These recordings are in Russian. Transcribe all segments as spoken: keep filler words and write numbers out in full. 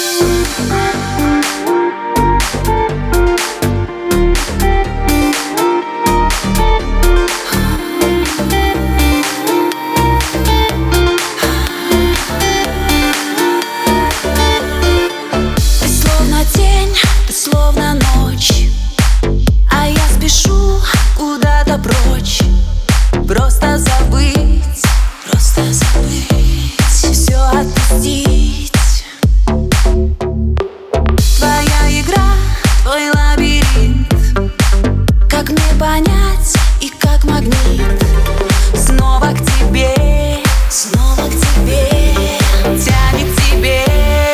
Словно ночь, а я спешу куда-то прочь. Просто забыть, просто забыть, все отпустить. Твоя игра, твой лабиринт, как мне понять и как магнит. Снова к тебе, снова к тебе, тянет к тебе.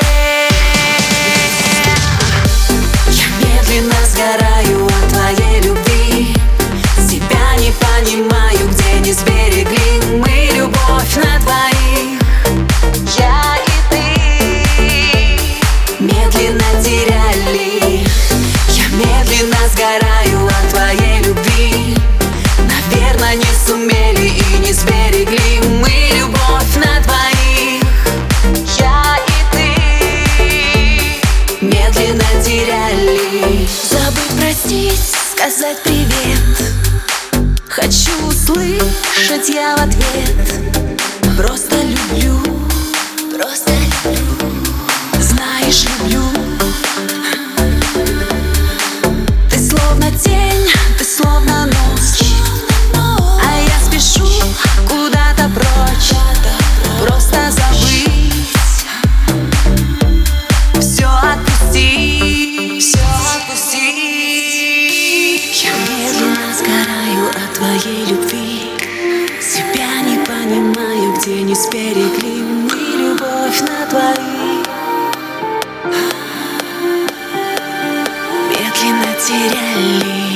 Сгораю от твоей любви, себя не понимаю, где не сберегли мы любовь на двоих. Я и ты медленно теряли. Я медленно сгораю от твоей любви. Наверное, не сумели и не сберегли мы любовь на двоих. Я и ты медленно теряли. Забыть, простить, сказать привет. Хочу услышать я в ответ. Просто люблю, просто люблю. Знаешь, люблю. Ты словно тень, ты словно ночь, а я спешу куда-то прочь. Просто забыть, все отпусти, все отпусти. Я медленно сгораю от твоей любви. Себя не понимаю, где не сберегли мы любовь на двоих. Медленно теряли.